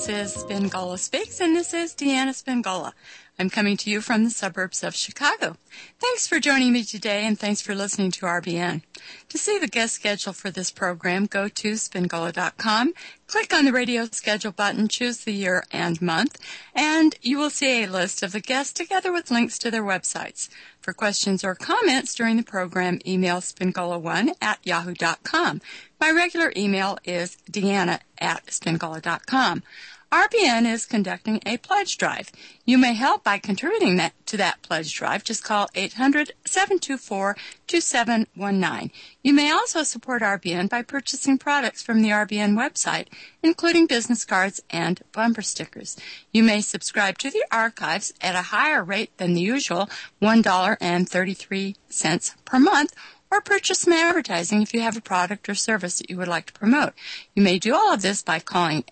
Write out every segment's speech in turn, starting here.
This is Spingola Speaks, and this is Deanna Spingola. I'm coming to you from the suburbs of Chicago. Thanks for joining me today, and thanks for listening to RBN. To see the guest schedule for this program, go to Spingola.com, click on the radio schedule button, choose the year and month, and you will see a list of the guests together with links to their websites. For questions or comments during the program, email spingola1@yahoo.com. My regular email is deanna@spingola.com. RBN is conducting a pledge drive. You may help by contributing to that pledge drive. Just call 800-724-2719. You may also support RBN by purchasing products from the RBN website, including business cards and bumper stickers. You may subscribe to the archives at a higher rate than the usual $1.33 per month, or purchase some advertising if you have a product or service that you would like to promote. You may do all of this by calling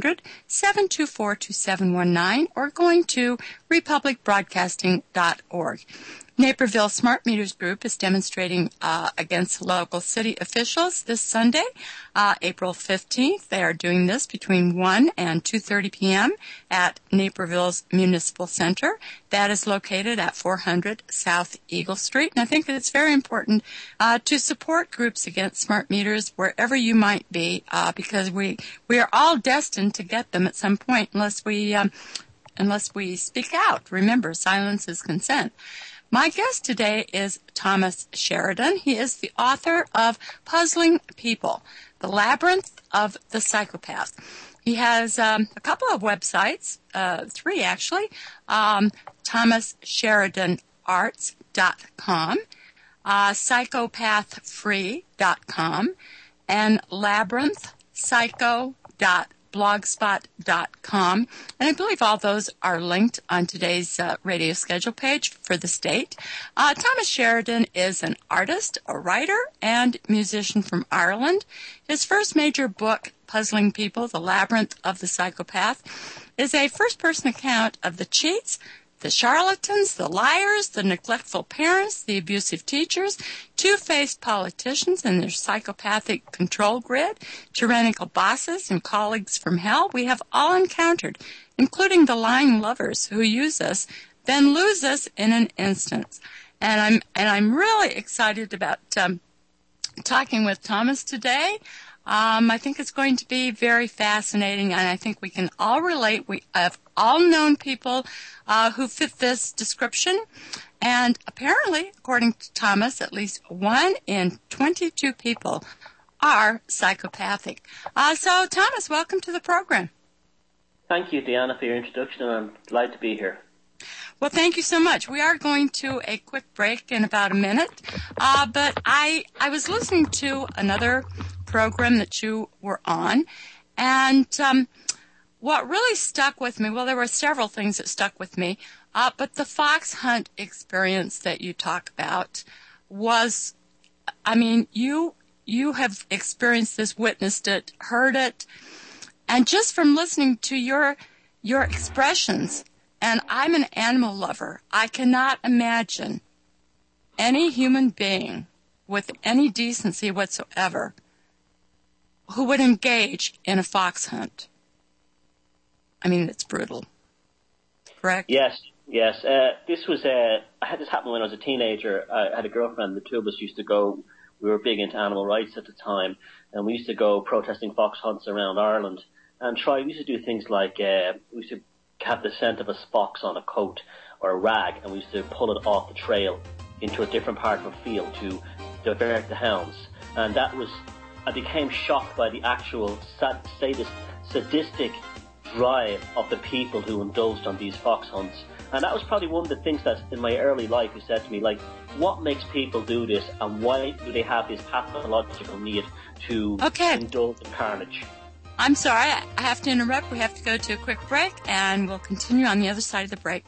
800-724-2719 or going to republicbroadcasting.org. Naperville Smart Meters Group is demonstrating against local city officials this Sunday, April 15th. They are doing this between 1 and 2:30 p.m. at Naperville's Municipal Center. That is located at 400 South Eagle Street. And I think that it's very important to support groups against smart meters wherever you might be, because we are all destined to get them at some point unless we speak out. Remember, silence is consent. My guest today is Thomas Sheridan. He is the author of Puzzling People, The Labyrinth of the Psychopath. He has a couple of websites, 3 actually, thomassheridanarts.com, psychopathfree.com, and labyrinthpsycho.blogspot.com, and I believe all those are linked on today's radio schedule page for the state. Thomas Sheridan is an artist, a writer, and musician from Ireland. His first major book, Puzzling People, The Labyrinth of the Psychopath, is a first-person account of the cheats, the charlatans, the liars, the neglectful parents, the abusive teachers, two-faced politicians and their psychopathic control grid, tyrannical bosses and colleagues from hell we have all encountered, including the lying lovers who use us, then lose us in an instant. And I'm really excited about talking with Thomas today. I think it's going to be very fascinating, and I think we can all relate. We have all known people who fit this description, and apparently, according to Thomas, at least 1 in 22 people are psychopathic. So, Thomas, welcome to the program. Thank you, Deanna, for your introduction, and I'm glad to be here. Well, thank you so much. We are going to a quick break in about a minute, but I was listening to another program that you were on, and what really stuck with me, well, there were several things that stuck with me, but the fox hunt experience that you talk about was, I mean, you have experienced this, witnessed it, heard it, and just from listening to your expressions, and I'm an animal lover, I cannot imagine any human being with any decency whatsoever who would engage in a fox hunt. I mean, it's brutal. Correct? Yes. This was, I had this happen when I was a teenager. I had a girlfriend. The two of us used to go, we were big into animal rights at the time, and we used to go protesting fox hunts around Ireland and we used to do things like, we used to have the scent of a fox on a coat or a rag, and we used to pull it off the trail into a different part of a field to divert the hounds. And I became shocked by the actual sadistic drive of the people who indulged on these fox hunts. And that was probably one of the things that in my early life who said to me, like, what makes people do this, and why do they have this pathological need to indulge in carnage? I'm sorry, I have to interrupt. We have to go to a quick break, and we'll continue on the other side of the break.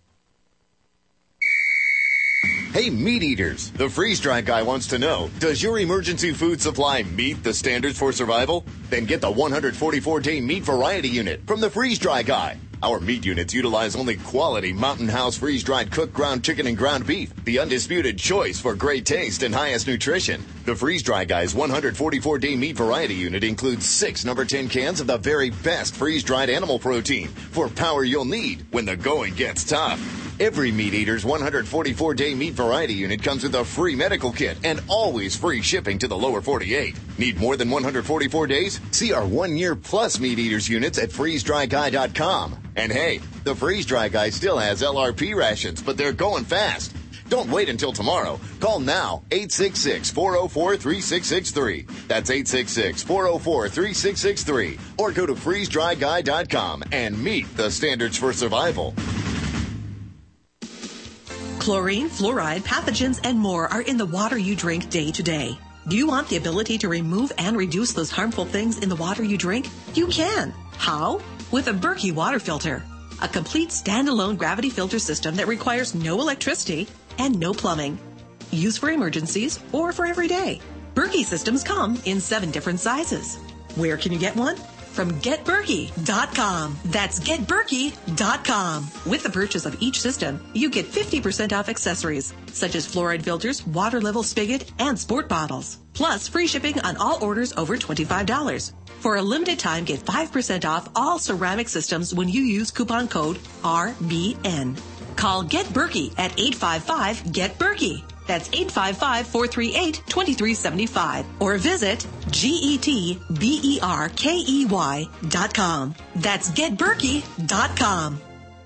Hey, meat eaters, the freeze-dry guy wants to know, does your emergency food supply meet the standards for survival? Then get the 144-day meat variety unit from the freeze-dry guy. Our meat units utilize only quality Mountain House freeze-dried cooked ground chicken and ground beef, the undisputed choice for great taste and highest nutrition. The Freeze-Dry Guy's 144-day meat variety unit includes 6 number 10 cans of the very best freeze-dried animal protein for power you'll need when the going gets tough. Every Meat Eater's 144-day meat variety unit comes with a free medical kit and always free shipping to the lower 48. Need more than 144 days? See our 1-year plus Meat Eater's units at freezedryguy.com. And hey, the Freeze-Dry Guy still has LRP rations, but they're going fast. Don't wait until tomorrow. Call now, 866-404-3663. That's 866-404-3663. Or go to freezedryguy.com and meet the standards for survival. Chlorine, fluoride, pathogens, and more are in the water you drink day to day. Do you want the ability to remove and reduce those harmful things in the water you drink? You can. How? With a Berkey water filter. A complete standalone gravity filter system that requires no electricity and no plumbing. Used for emergencies or for every day. Berkey systems come in 7 different sizes. Where can you get one? From GetBerkey.com. That's GetBerkey.com. With the purchase of each system, you get 50% off accessories, such as fluoride filters, water level spigot, and sport bottles. Plus, free shipping on all orders over $25. For a limited time, get 5% off all ceramic systems when you use coupon code RBN. Call Get Berkey at 855-GET-BERKEY. That's 855-438-2375. Or visit GetBerkey.com. That's GetBerkey.com.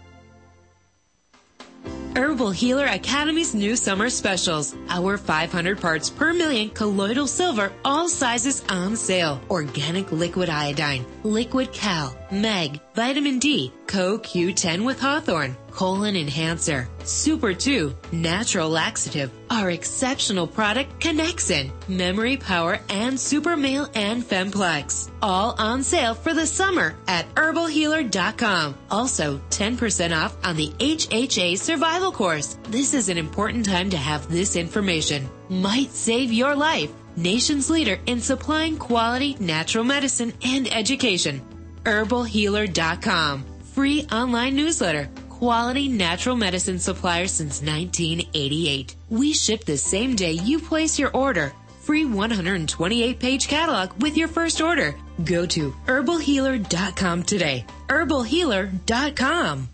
Herbal Healer Academy's new summer specials. Our 500 parts per million colloidal silver, all sizes on sale. Organic liquid iodine, liquid cal, meg, vitamin D, CoQ10 with Hawthorne, colon enhancer, Super 2, natural laxative, our exceptional product Connexin, memory power, and Super Male and Femplex. All on sale for the summer at herbalhealer.com. Also, 10% off on the HHA survival course. This is an important time to have this information. Might save your life. Nation's leader in supplying quality natural medicine and education. herbalhealer.com. Free online newsletter. Quality natural medicine supplier since 1988. We ship the same day you place your order. Free 128-page catalog with your first order. Go to herbalhealer.com today. herbalhealer.com.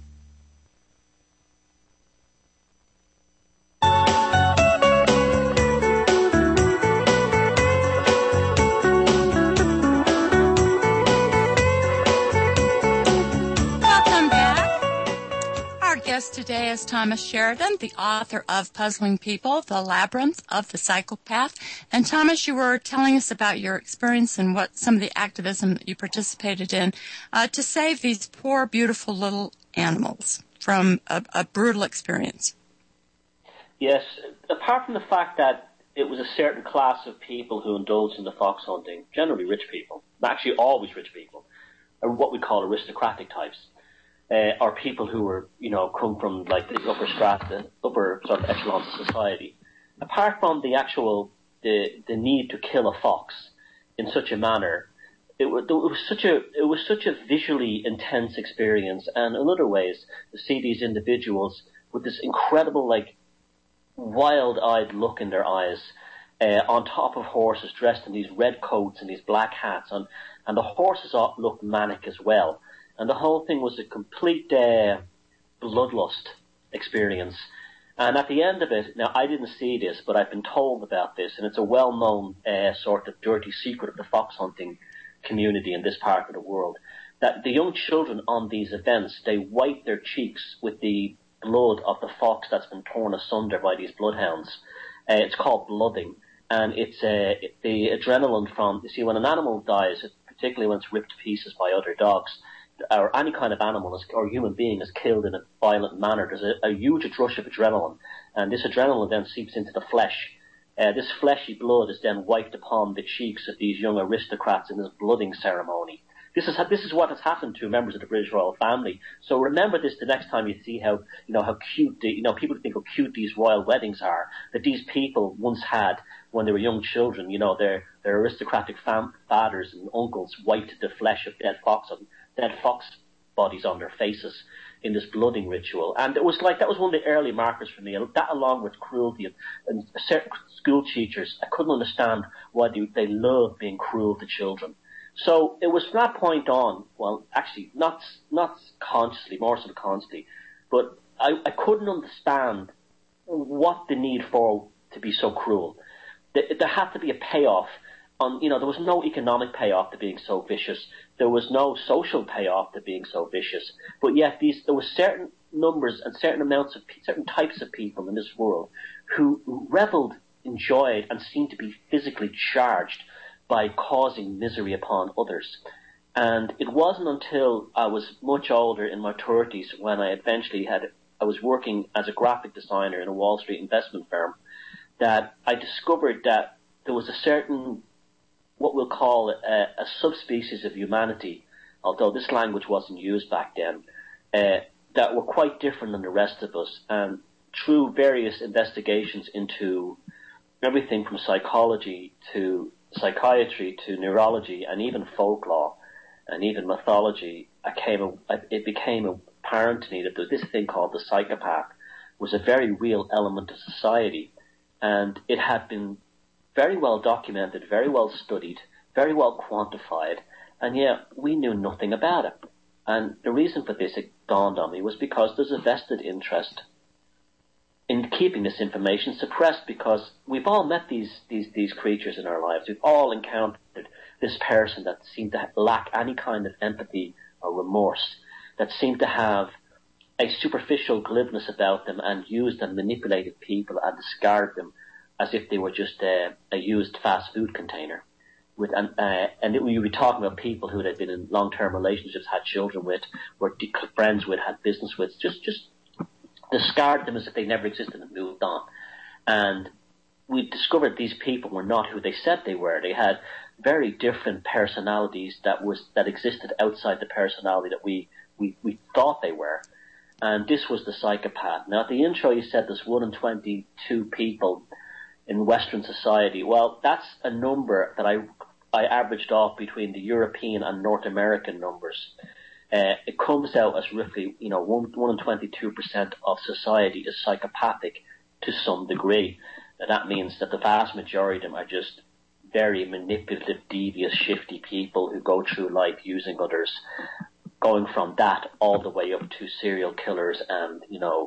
Guest today is Thomas Sheridan, the author of Puzzling People, The Labyrinth of the Psychopath. And Thomas, you were telling us about your experience and what some of the activism that you participated in to save these poor, beautiful little animals from a brutal experience. Yes, apart from the fact that it was a certain class of people who indulged in the fox hunting, generally rich people, actually always rich people, or what we call aristocratic types. Or people who were, come from like the upper strata, upper sort of echelons of society. Apart from the actual, the need to kill a fox in such a manner, it was such a visually intense experience, and in other ways, to see these individuals with this incredible, like, wild-eyed look in their eyes, on top of horses, dressed in these red coats and these black hats, and the horses looked manic as well. And the whole thing was a complete bloodlust experience. And at the end of it, now I didn't see this, but I've been told about this, and it's a well-known sort of dirty secret of the fox hunting community in this part of the world, that the young children on these events, they wipe their cheeks with the blood of the fox that's been torn asunder by these bloodhounds. It's called blooding, and it's the adrenaline from, you see, when an animal dies, particularly when it's ripped to pieces by other dogs, or any kind of animal or human being is killed in a violent manner, there's a huge rush of adrenaline, and this adrenaline then seeps into the flesh. This fleshy blood is then wiped upon the cheeks of these young aristocrats in this blooding ceremony. This is what has happened to members of the British royal family. So remember this the next time you see how cute people think how cute these royal weddings are, that these people once had when they were young children. Their aristocratic fathers and uncles wiped the flesh of dead fox bodies on their faces in this blooding ritual. And it was like, that was one of the early markers for me. That along with cruelty, and certain school teachers, I couldn't understand why they loved being cruel to children. So it was from that point on, well, actually, not consciously, more subconsciously, but I couldn't understand what the need for to be so cruel. There had to be a payoff. There was no economic payoff to being so vicious. There was no social payoff to being so vicious. But yet there were certain numbers and certain types of people in this world who reveled, enjoyed, and seemed to be physically charged by causing misery upon others. And it wasn't until I was much older, in my 30s, when I eventually I was working as a graphic designer in a Wall Street investment firm, that I discovered that there was a certain, what we'll call a subspecies of humanity, although this language wasn't used back then, that were quite different than the rest of us. And through various investigations into everything from psychology to psychiatry to neurology and even folklore and even mythology, it became apparent to me that there was this thing called the psychopath was a very real element of society. And it had been very well documented, very well studied, very well quantified, and yet we knew nothing about it. And the reason for this, it dawned on me, was because there's a vested interest in keeping this information suppressed, because we've all met these creatures in our lives. We've all encountered this person that seemed to lack any kind of empathy or remorse, that seemed to have a superficial glibness about them and used and manipulated people and discarded them as if they were just a used fast food container. And we were talking about people who had been in long-term relationships, had children with, were friends with, had business with, just discard them as if they never existed and moved on. And we discovered these people were not who they said they were. They had very different personalities that existed outside the personality that we thought they were. And this was the psychopath. Now, at the intro, you said there's 1 in 22 people in Western society. Well, that's a number that I averaged off between the European and North American numbers. It comes out as roughly, 1 in 22% of society is psychopathic to some degree. And that means that the vast majority of them are just very manipulative, devious, shifty people who go through life using others, going from that all the way up to serial killers and,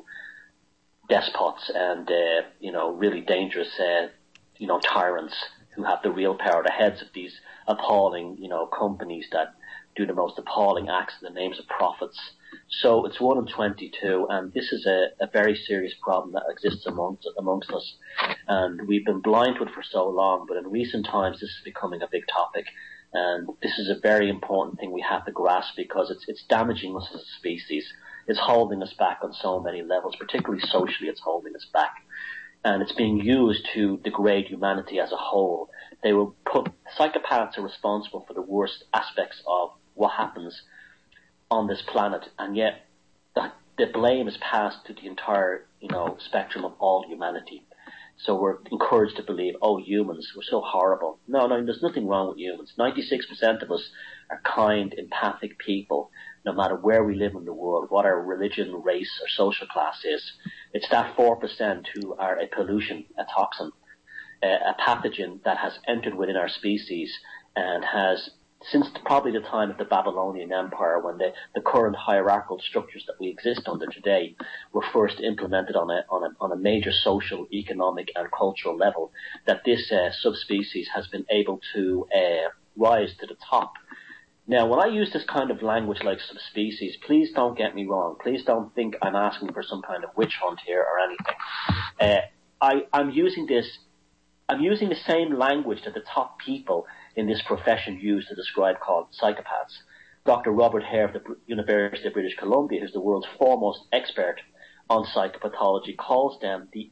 despots and, really dangerous, tyrants who have the real power, the heads of these appalling, companies that do the most appalling acts in the names of profits. So it's 1 in 22, and this is a very serious problem that exists amongst us. And we've been blind to it for so long, but in recent times this is becoming a big topic. And this is a very important thing we have to grasp, because it's damaging us as a species. It's holding us back on so many levels, particularly socially it's holding us back. And it's being used to degrade humanity as a whole. Psychopaths are responsible for the worst aspects of what happens on this planet, and yet the blame is passed to the entire, spectrum of all humanity. So we're encouraged to believe, humans, we're so horrible. No, there's nothing wrong with humans. 96% of us are kind, empathic people, no matter where we live in the world, what our religion, race, or social class is. It's that 4% who are a pollution, a toxin, a pathogen that has entered within our species and has, since probably the time of the Babylonian Empire, when the current hierarchical structures that we exist under today were first implemented on a major social, economic, and cultural level, that this subspecies has been able to rise to the top. Now, when I use this kind of language like subspecies, please don't get me wrong. Please don't think I'm asking for some kind of witch hunt here or anything. I'm using the same language that the top people in this profession use to describe called psychopaths. Dr. Robert Hare of the University of British Columbia, who's the world's foremost expert on psychopathology, calls them the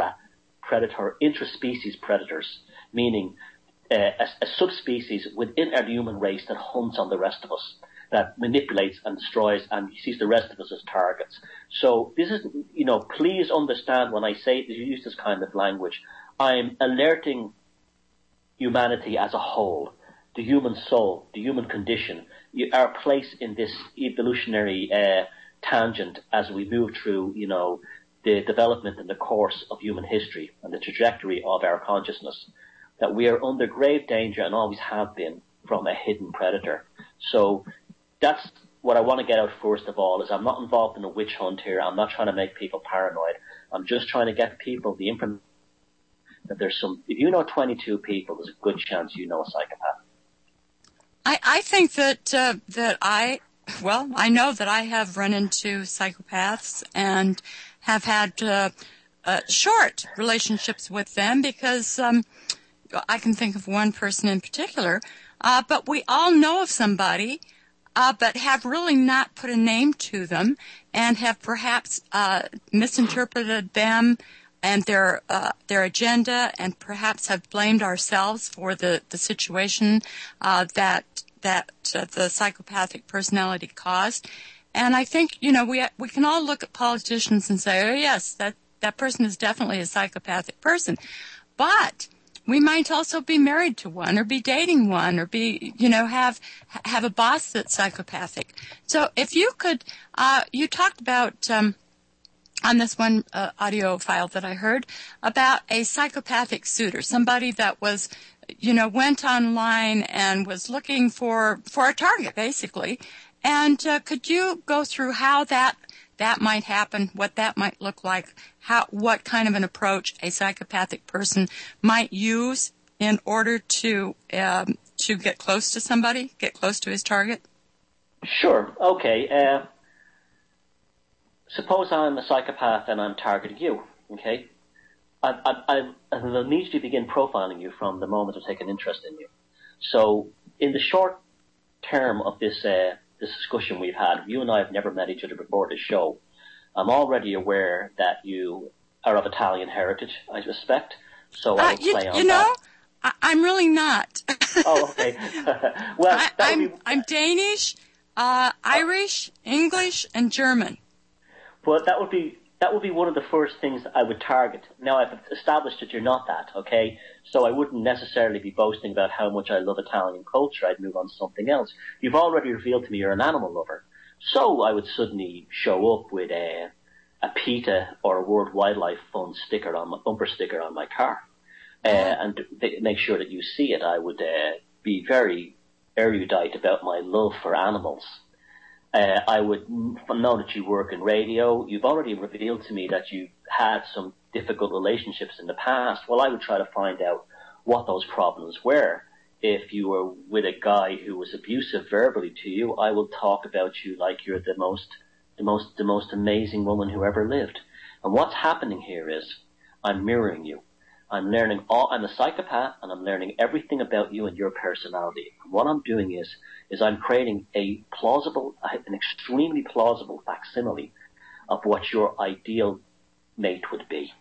intraspecies predators, meaning a subspecies within our human race that hunts on the rest of us, that manipulates and destroys and sees the rest of us as targets. So this is, please understand when I say you use this kind of language, I'm alerting humanity as a whole the human soul, the human condition, our place in this evolutionary tangent as we move through, the development and the course of human history and the trajectory of our consciousness, that we are under grave danger and always have been from a hidden predator. So that's what I want to get out first of all, is I'm not involved in a witch hunt here. I'm not trying to make people paranoid. I'm just trying to get people the information that if you know 22 people, there's a good chance you know a psychopath. I think that I know that I have run into psychopaths and have had short relationships with them because I can think of one person in particular. But we all know of somebody, but have really not put a name to them and have perhaps misinterpreted them and their agenda, and perhaps have blamed ourselves for the situation that the psychopathic personality caused. And I think, we can all look at politicians and say, oh yes, that person is definitely a psychopathic person. But we might also be married to one, or be dating one, or be, have a boss that's psychopathic. So if you could, you talked about, on this one audio file that I heard, about a psychopathic suitor, somebody that was, went online and was looking for a target, basically. And could you go through how that might happen, what that might look like, what kind of an approach a psychopathic person might use in order to get close to somebody, get close to his target? Sure. Okay. Suppose I'm a psychopath and I'm targeting you. Okay. I'll immediately begin profiling you from the moment I take an interest in you. So, in the short term of this discussion we've had, you and I have never met each other before this show. I'm already aware that you are of Italian heritage, I suspect. So I will play on that. I'm really not. Oh, okay. Well, I'm Danish, Irish, English, and German. But that would be one of the first things I would target. Now, I've established that you're not that, okay? So I wouldn't necessarily be boasting about how much I love Italian culture. I'd move on to something else. You've already revealed to me you're an animal lover. So I would suddenly show up with a PETA or a World Wildlife Fund bumper sticker on my car. And make sure that you see it. I would be very erudite about my love for animals. I would know that you work in radio. You've already revealed to me that you had some difficult relationships in the past. Well, I would try to find out what those problems were. If you were with a guy who was abusive verbally to you, I will talk about you like you're the most amazing woman who ever lived. And what's happening here is I'm mirroring you. I'm a psychopath, and I'm learning everything about you and your personality. And what I'm doing is I'm creating an extremely plausible facsimile of what your ideal mate would be.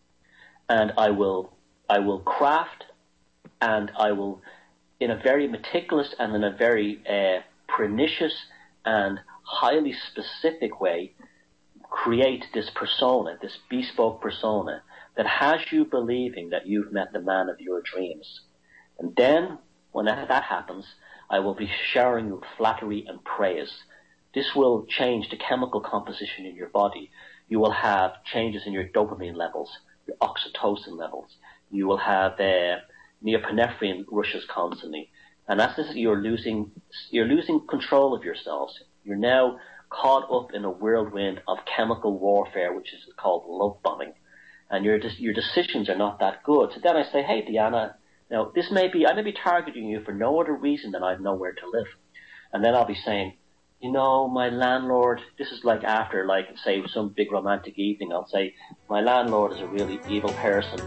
And I will craft, and I will, in a very meticulous and in a very pernicious and highly specific way, create this persona, this bespoke persona, that has you believing that you've met the man of your dreams. And then, when that happens, I will be showering you with flattery and praise. This will change the chemical composition in your body. You will have changes in your dopamine levels, your oxytocin levels. You will have norepinephrine rushes constantly. And as this, you're losing control of yourselves. You're now caught up in a whirlwind of chemical warfare, which is called love bombing. And your decisions are not that good. So then I say, hey, Deanna, now I may be targeting you for no other reason than I've nowhere to live. And then I'll be saying, my landlord, this is like after, say, some big romantic evening, I'll say, my landlord is a really evil person.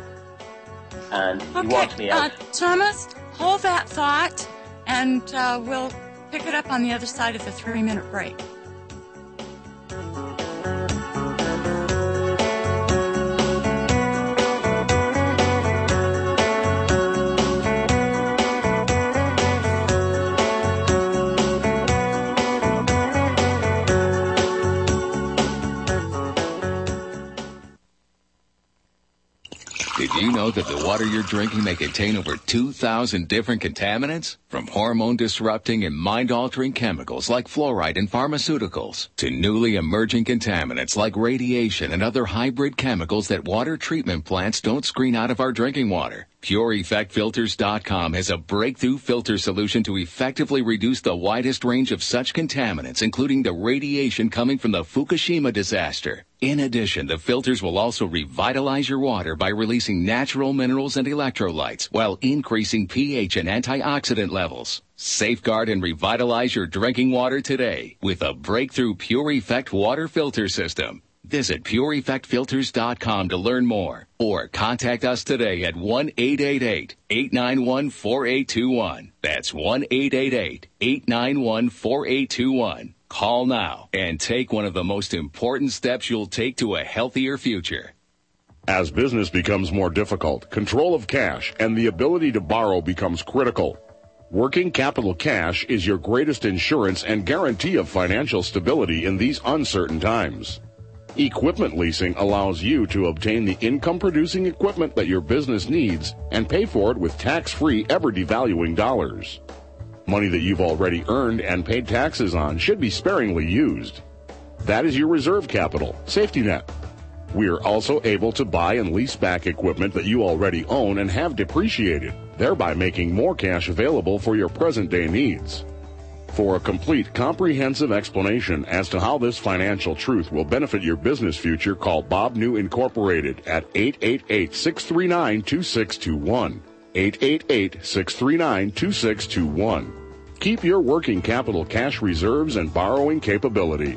And he wants me out. Thomas, hold that thought, and we'll pick it up on the other side of the 3-minute break. Did you know that the water you're drinking may contain over 2,000 different contaminants? From hormone-disrupting and mind-altering chemicals like fluoride in pharmaceuticals to newly emerging contaminants like radiation and other hybrid chemicals that water treatment plants don't screen out of our drinking water. PureEffectFilters.com has a breakthrough filter solution to effectively reduce the widest range of such contaminants, including the radiation coming from the Fukushima disaster. In addition, the filters will also revitalize your water by releasing natural minerals and electrolytes while increasing pH and antioxidant levels. Safeguard and revitalize your drinking water today with a breakthrough Pure Effect water filter system. Visit PureEffectFilters.com to learn more or contact us today at 1-888-891-4821. That's 1-888-891-4821. Call now and take one of the most important steps you'll take to a healthier future. As business becomes more difficult, control of cash and the ability to borrow becomes critical. Working capital cash is your greatest insurance and guarantee of financial stability in these uncertain times. Equipment leasing allows you to obtain the income-producing equipment that your business needs and pay for it with tax-free, ever-devaluing dollars. Money that you've already earned and paid taxes on should be sparingly used. That is your reserve capital, safety net. We are also able to buy and lease back equipment that you already own and have depreciated, thereby making more cash available for your present-day needs. For a complete, comprehensive explanation as to how this financial truth will benefit your business future, call Bob New Incorporated at 888-639-2621. 888-639-2621. Keep your working capital cash reserves and borrowing capability.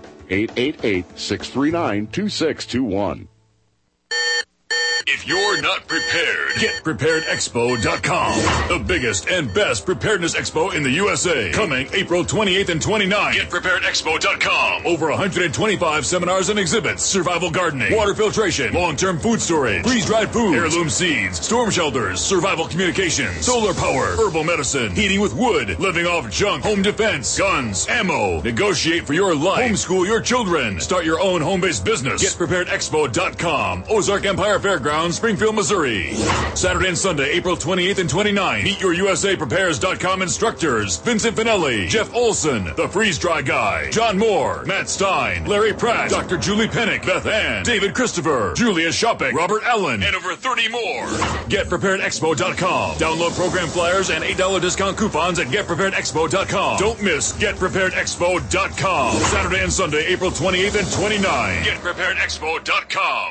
888-639-2621. If you're not prepared, GetPreparedExpo.com. The biggest and best preparedness expo in the USA. Coming April 28th and 29th. GetPreparedExpo.com. Over 125 seminars and exhibits. Survival gardening, water filtration, long-term food storage, freeze-dried foods, heirloom seeds, storm shelters, survival communications, solar power, herbal medicine, heating with wood, living off junk, home defense, guns, ammo. Negotiate for your life. Homeschool your children. Start your own home-based business. GetPreparedExpo.com. Ozark Empire Fairgrounds, Springfield, Missouri. Saturday and Sunday, April 28th and 29th. Meet your USAPrepares.com instructors. Vincent Finelli, Jeff Olson, The Freeze Dry Guy, John Moore, Matt Stein, Larry Pratt, Dr. Julie Pennick, Beth Ann, David Christopher, Julia Shopek, Robert Allen, and over 30 more. GetPreparedExpo.com. Download program flyers and $8 discount coupons at GetPreparedExpo.com. Don't miss GetPreparedExpo.com. Saturday and Sunday, April 28th and 29th. GetPreparedExpo.com.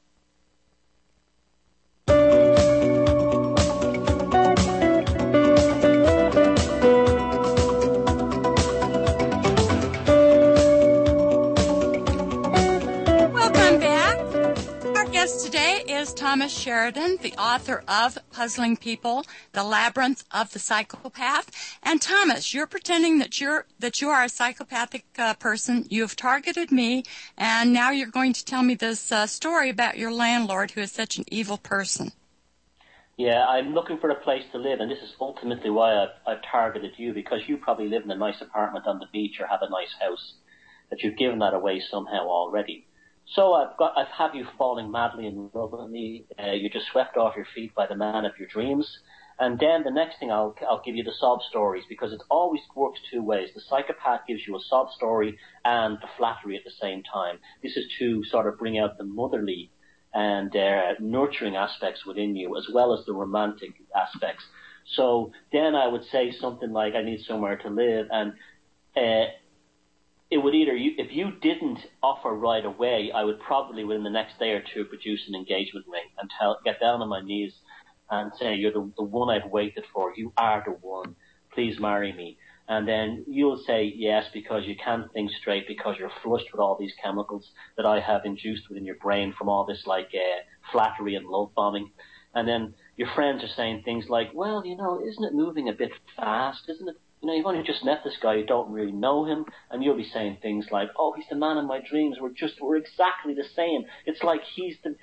Today is Thomas Sheridan, the author of Puzzling People, The Labyrinth of the Psychopath. And Thomas, you're pretending that you are a psychopathic person. You've targeted me, and now you're going to tell me this story about your landlord who is such an evil person. Yeah, I'm looking for a place to live, and this is ultimately why I've targeted you, because you probably live in a nice apartment on the beach or have a nice house, that you've given that away somehow already. So I've had you falling madly in love with me. You're just swept off your feet by the man of your dreams. And then the next thing I'll give you the sob stories, because it always works two ways. The psychopath gives you a sob story and the flattery at the same time. This is to sort of bring out the motherly and nurturing aspects within you, as well as the romantic aspects. So then I would say something like, I need somewhere to live, and it would either, if you didn't offer right away, I would probably within the next day or two produce an engagement ring and get down on my knees and say, you're the one I've waited for. You are the one. Please marry me. And then you'll say yes, because you can't think straight, because you're flushed with all these chemicals that I have induced within your brain from all this flattery and love bombing. And then your friends are saying things like, well, isn't it moving a bit fast? Isn't it? You've only just met this guy, you don't really know him, and you'll be saying things like, oh, he's the man of my dreams, we're exactly the same. It's like he's the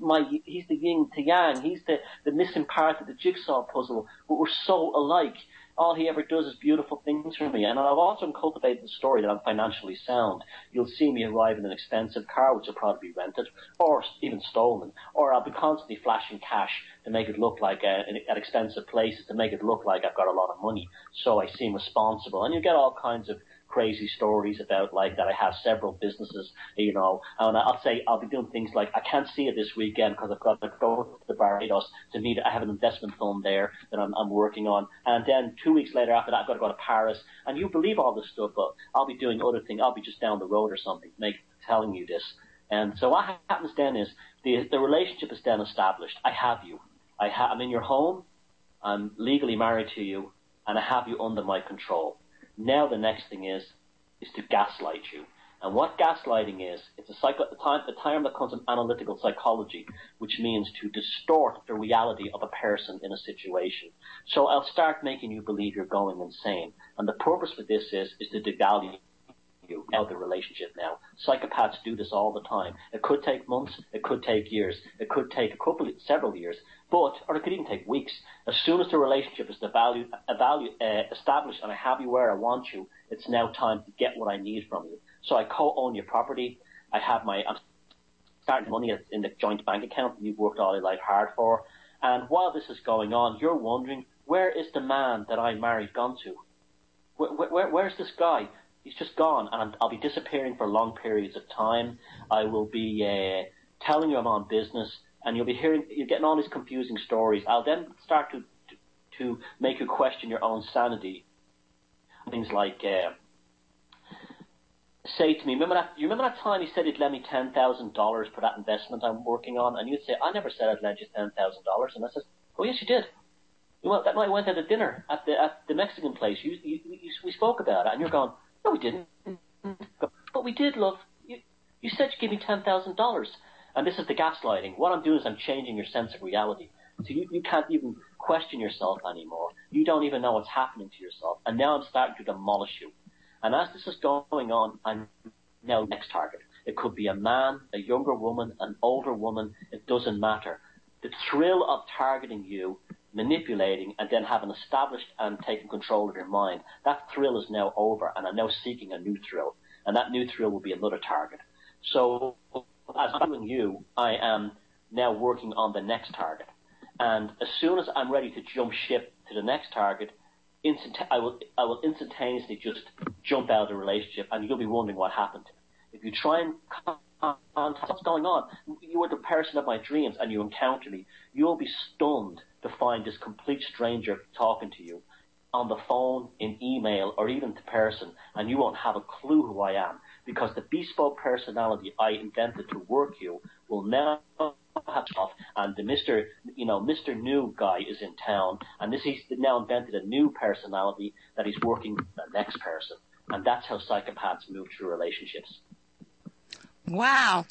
yin to yang, he's the missing part of the jigsaw puzzle, but we're so alike. all he ever does is beautiful things for me. And I've also cultivated the story that I'm financially sound. You'll see me arrive in an expensive car, which will probably be rented, or even stolen, or I'll be constantly flashing cash to make it look like at expensive places, to make it look like I've got a lot of money, so I seem responsible. And you get all kinds of crazy stories about like that I have several businesses, and I'll say I'll be doing things like I can't see it this weekend because I've got to go to Barbados to meet. I have an investment fund there that I'm working on, and then 2 weeks later after that I've got to go to Paris. And you believe all this stuff, but I'll be doing other things. I'll be just down the road or something, telling you this. And so what happens then is the relationship is then established. I have you. I'm in your home. I'm legally married to you, and I have you under my control. Now the next thing is to gaslight you. And what gaslighting is, it's a term that comes from analytical psychology, which means to distort the reality of a person in a situation. So I'll start making you believe you're going insane. And the purpose for this is to devalue you out of the relationship now. Psychopaths do this all the time. It could take months, it could take years, it could take several years, or it could even take weeks. As soon as the relationship is established and I have you where I want you, it's now time to get what I need from you. So I co-own your property. I'm starting money in the joint bank account that you've worked all your life hard for. And while this is going on, you're wondering, where is the man that I married gone to? Where's this guy? He's just gone, and I'll be disappearing for long periods of time. I will be telling you I'm on business, and you're getting all these confusing stories. I'll then start to make you question your own sanity. Things like, say to me, you remember that time he said he'd lend me $10,000 for that investment I'm working on? And you'd say, I never said I'd lend you $10,000. And I said, oh yes, you did. That night we went to the dinner at the Mexican place. We spoke about it, and you're going, no, we didn't. But we did, love. You said you gave me $10,000. And this is the gaslighting. What I'm doing is I'm changing your sense of reality. So you can't even question yourself anymore. You don't even know what's happening to yourself. And now I'm starting to demolish you. And as this is going on, I'm now next target. It could be a man, a younger woman, an older woman. It doesn't matter. The thrill of targeting you, manipulating, and then having established and taken control of your mind, that thrill is now over, and I'm now seeking a new thrill. And that new thrill will be another target. So as I'm doing you, I am now working on the next target. And as soon as I'm ready to jump ship to the next target, I will instantaneously just jump out of the relationship, and you'll be wondering what happened. If you try and contact what's going on, you are the person of my dreams, and you encounter me, you'll be stunned to find this complete stranger talking to you on the phone, in email, or even to person, and you won't have a clue who I am, because the bespoke personality I invented to work you will now have off, and the Mr. New guy is in town, and he's now invented a new personality that he's working the next person. And that's how psychopaths move through relationships. Wow.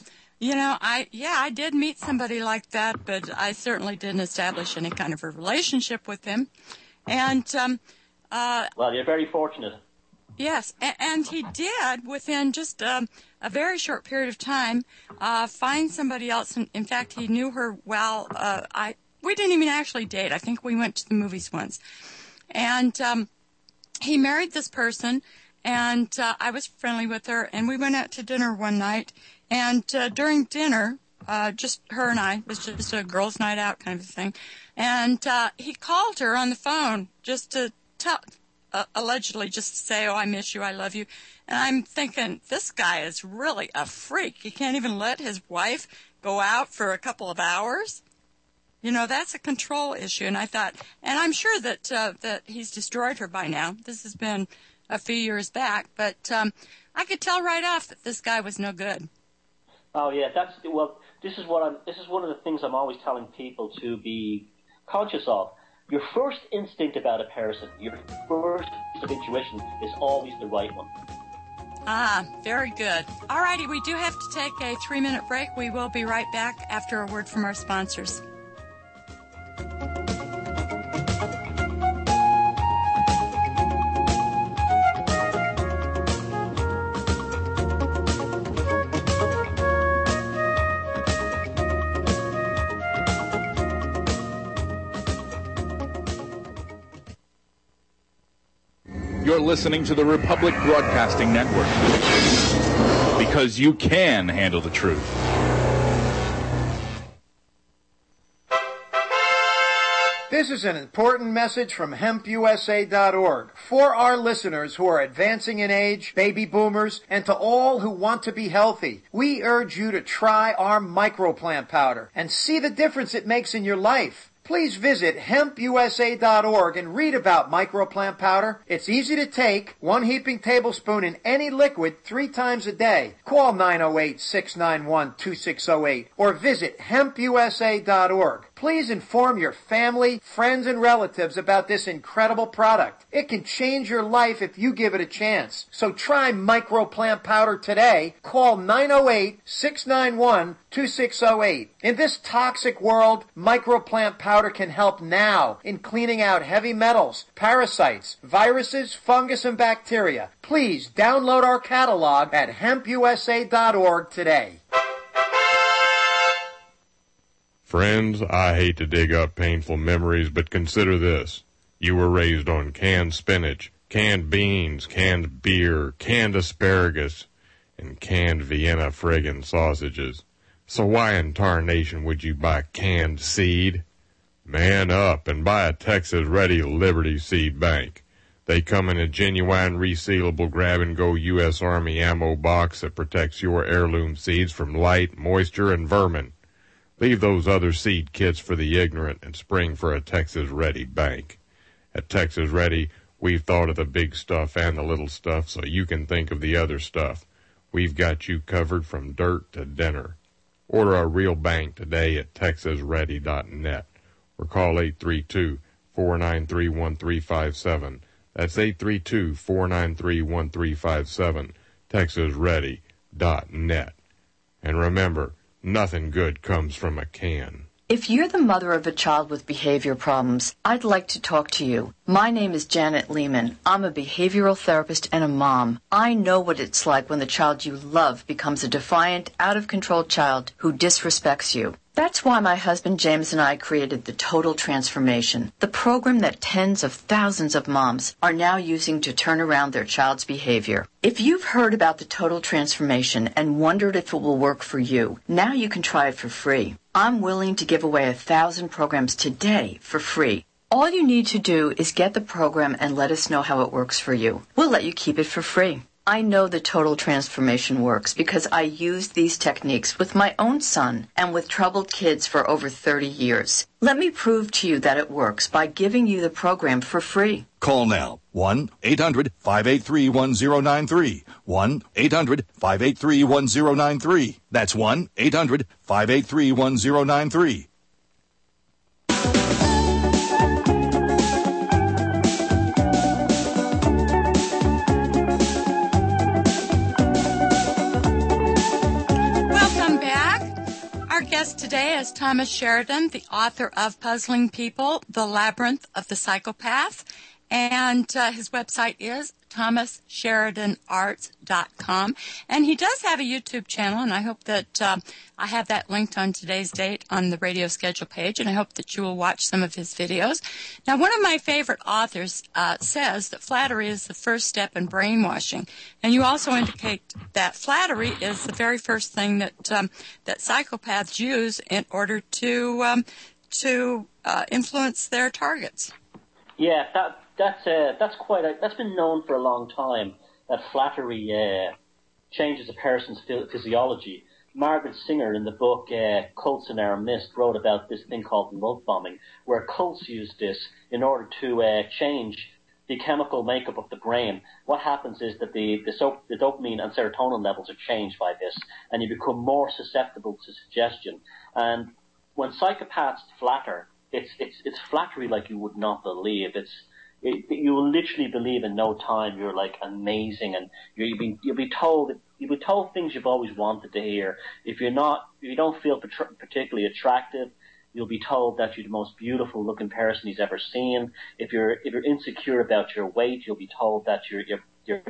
I did meet somebody like that, but I certainly didn't establish any kind of a relationship with him. And well, you're very fortunate. Yes, and he did, within just a very short period of time, find somebody else. In fact, he knew her well. We didn't even actually date. I think we went to the movies once. And he married this person, and I was friendly with her, and we went out to dinner one night. And during dinner, just her and I, it was just a girls' night out kind of a thing. And he called her on the phone just to allegedly just to say, oh, I miss you, I love you. And I'm thinking, this guy is really a freak. He can't even let his wife go out for a couple of hours. That's a control issue. And I thought, and I'm sure that he's destroyed her by now. This has been a few years back, but I could tell right off that this guy was no good. Oh yeah, this is one of the things I'm always telling people to be conscious of. Your first instinct about a person, your first intuition is always the right one. Ah, very good. All righty, we do have to take a 3-minute break. We will be right back after a word from our sponsors. You're listening to the Republic Broadcasting Network. Because you can handle the truth. This is an important message from HempUSA.org for our listeners who are advancing in age, baby boomers, and to all who want to be healthy. We urge you to try our microplant powder and see the difference it makes in your life. Please visit HempUSA.org and read about microplant powder. It's easy to take, 1 heaping tablespoon in any liquid 3 times a day. Call 908-691-2608 or visit HempUSA.org. Please inform your family, friends, and relatives about this incredible product. It can change your life if you give it a chance. So try microplant powder today. Call 908-691-2608. In this toxic world, microplant powder can help now in cleaning out heavy metals, parasites, viruses, fungus, and bacteria. Please download our catalog at HempUSA.org today. Friends, I hate to dig up painful memories, but consider this. You were raised on canned spinach, canned beans, canned beer, canned asparagus, and canned Vienna friggin' sausages. So why in tarnation would you buy canned seed? Man up and buy a Texas Ready Liberty Seed Bank. They come in a genuine resealable grab-and-go U.S. Army ammo box that protects your heirloom seeds from light, moisture, and vermin. Leave those other seed kits for the ignorant and spring for a Texas Ready bank. At Texas Ready, we've thought of the big stuff and the little stuff so you can think of the other stuff. We've got you covered from dirt to dinner. Order a real bank today at TexasReady.net or call 832-493-1357. That's 832-493-1357, TexasReady.net. And remember, nothing good comes from a can. If you're the mother of a child with behavior problems, I'd like to talk to you. My name is Janet Lehman. I'm a behavioral therapist and a mom. I know what it's like when the child you love becomes a defiant, out-of-control child who disrespects you. That's why my husband James and I created the Total Transformation, the program that tens of thousands of moms are now using to turn around their child's behavior. If you've heard about the Total Transformation and wondered if it will work for you, now you can try it for free. I'm willing to give away 1,000 programs today for free. All you need to do is get the program and let us know how it works for you. We'll let you keep it for free. I know the Total Transformation works because I used these techniques with my own son and with troubled kids for over 30 years. Let me prove to you that it works by giving you the program for free. Call now. 1-800-583-1093. 1-800-583-1093. That's 1-800-583-1093. Guest today is Thomas Sheridan, the author of Puzzling People, The Labyrinth of the Psychopath, and his website is thomassheridanarts.com. And he does have a YouTube channel, and I hope that I have that linked on today's date on the radio schedule page, and I hope that you will watch some of his videos. Now, one of my favorite authors says that flattery is the first step in brainwashing, and you also indicate that flattery is the very first thing that that psychopaths use in order to influence their targets. Yeah, that's been known for a long time, that flattery changes a person's physiology. Margaret Singer, in the book Cults in Our Midst, wrote about this thing called love bombing, where cults use this in order to change the chemical makeup of the brain. What happens is that the dopamine and serotonin levels are changed by this, and you become more susceptible to suggestion. And when psychopaths flatter, it's flattery like you would not believe. You will literally believe in no time you're like amazing, and you'll be told things you've always wanted to hear. If you don't feel particularly attractive, you'll be told that you're the most beautiful looking person he's ever seen. If you're insecure about your weight, you'll be told that you're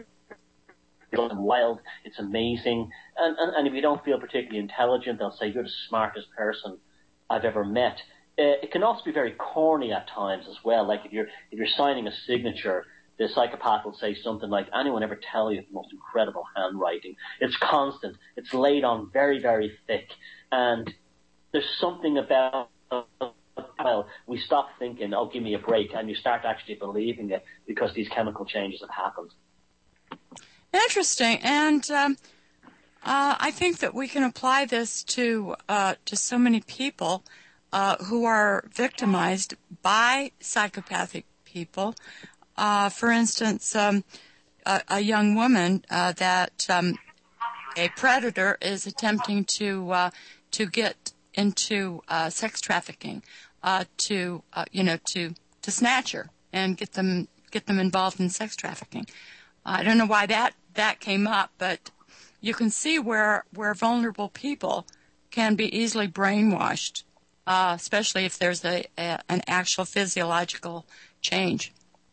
wild. It's amazing. And if you don't feel particularly intelligent, they'll say you're the smartest person I've ever met. It can also be very corny at times as well. Like if you're signing a signature, the psychopath will say something like, anyone ever tell you the most incredible handwriting? It's constant. It's laid on very, very thick. And there's something about, well, we stop thinking, oh, give me a break, and you start actually believing it because these chemical changes have happened. Interesting. And I think that we can apply this to so many people who are victimized by psychopathic people. For instance, a young woman that a predator is attempting to get into sex trafficking, to snatch her and get them involved in sex trafficking. I don't know why that came up, but you can see where vulnerable people can be easily brainwashed, especially if there's an actual physiological change.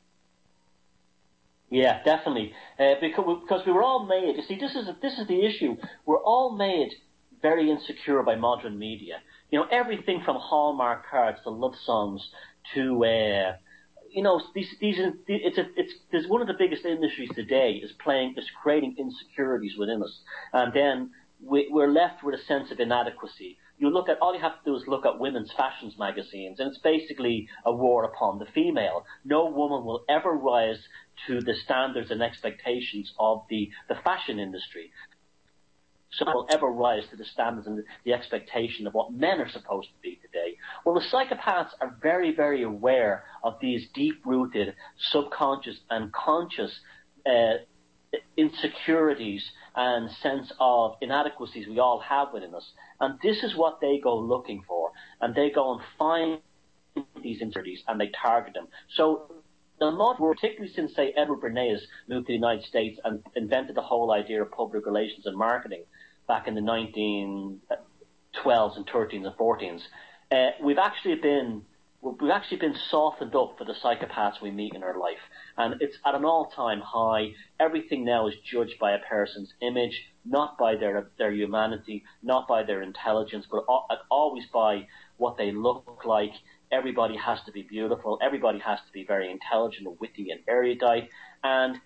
Yeah, definitely. Because we were all made. You see, this is the issue. We're all made very insecure by modern media. You know, everything from Hallmark cards to love songs to it's one of the biggest industries today is creating insecurities within us, and then we're left with a sense of inadequacy. All you have to do is look at women's fashions magazines, and it's basically a war upon the female. No woman will ever rise to the standards and expectations of the fashion industry. So will ever rise to the standards and the expectation of what men are supposed to be today. Well, the psychopaths are very, very aware of these deep-rooted, subconscious and conscious insecurities and sense of inadequacies we all have within us. And this is what they go looking for. And they go and find these insecurities and they target them. So the modern world, particularly since, say, Edward Bernays moved to the United States and invented the whole idea of public relations and marketing back in the 1912s and 13s and 14s, we've actually been softened up for the psychopaths we meet in our life, and it's at an all-time high. Everything now is judged by a person's image, not by their humanity, not by their intelligence, but always by what they look like. Everybody has to be beautiful. Everybody has to be very intelligent and witty and erudite, and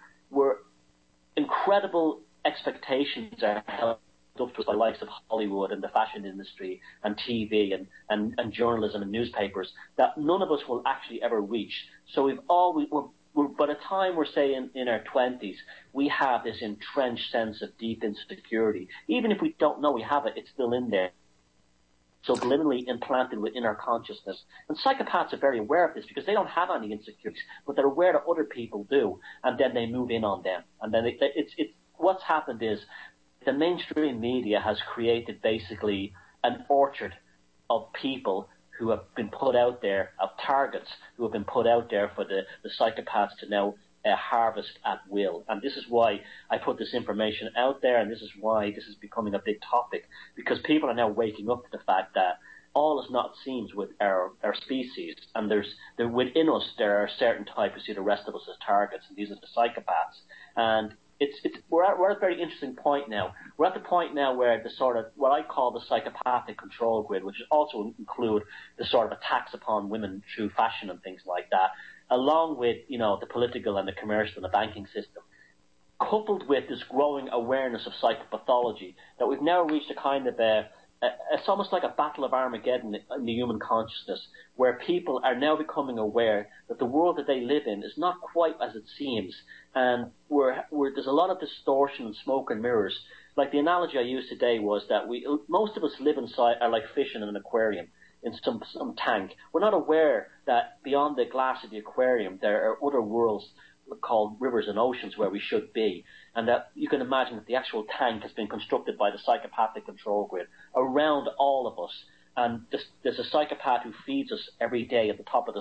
incredible expectations are held up to us by the likes of Hollywood and the fashion industry and TV and journalism and newspapers that none of us will actually ever reach. So by the time we're, say, in our 20s, we have this entrenched sense of deep insecurity. Even if we don't know we have it, it's still in there, subliminally implanted within our consciousness. And psychopaths are very aware of this because they don't have any insecurities, but they're aware that other people do, and then they move in on them. And then what's happened is the mainstream media has created basically an orchard of people who have been put out there, of targets who have been put out there for the psychopaths to now harvest at will. And this is why I put this information out there, and this is why this is becoming a big topic, because people are now waking up to the fact that all is not seems with our species, and within us there are certain types who see the rest of us as targets, and these are the psychopaths. And we're at a very interesting point now. We're at the point now where the sort of what I call the psychopathic control grid, which also include the sort of attacks upon women through fashion and things like that, along with the political and the commercial and the banking system, coupled with this growing awareness of psychopathology, that we've now reached a kind of it's almost like a battle of Armageddon in the human consciousness, where people are now becoming aware that the world that they live in is not quite as it seems, and there's a lot of distortion and smoke and mirrors. Like the analogy I used today was that most of us live inside, are like fish in an aquarium, in some tank. We're not aware that beyond the glass of the aquarium there are other worlds called rivers and oceans where we should be, and that you can imagine that the actual tank has been constructed by the psychopathic control grid around all of us, and there's a psychopath who feeds us every day at the top of